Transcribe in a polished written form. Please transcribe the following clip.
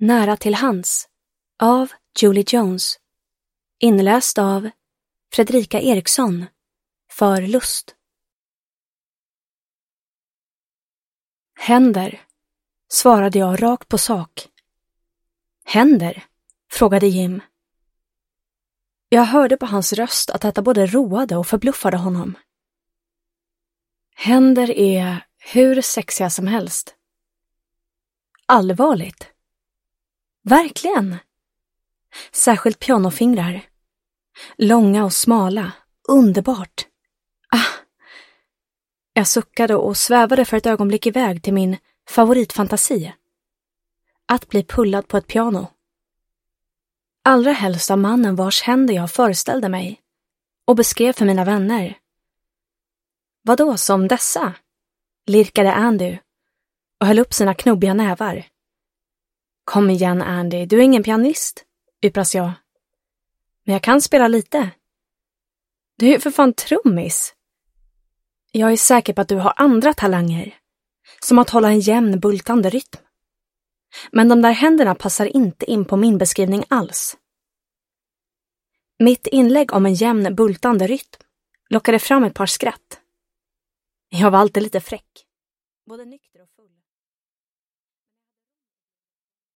Nära till hands av Julie Jones. Inläst av Fredrika Eriksson för Lust. Händer, svarade jag rakt på sak. Händer? Frågade Jim. Jag hörde på hans röst att detta både roade och förbluffade honom. Händer är hur sexiga som helst. Allvarligt. Verkligen. Särskilt pianofingrar. Långa och smala. Underbart. Jag suckade och svävade för ett ögonblick iväg till min favoritfantasi. Att bli pullad på ett piano. Allra helst av mannen vars händer jag föreställde mig och beskrev för mina vänner. Vadå som dessa? Lirkade Andy och höll upp sina knubbiga nävar. Kom igen Andy, du är ingen pianist, yppras jag. Men jag kan spela lite. Du är ju för fan trummis. Jag är säker på att du har andra talanger, som att hålla en jämn bultande rytm. Men de där händerna passar inte in på min beskrivning alls. Mitt inlägg om en jämn bultande rytm lockade fram ett par skratt. Jag var alltid lite fräck, både nykter och full.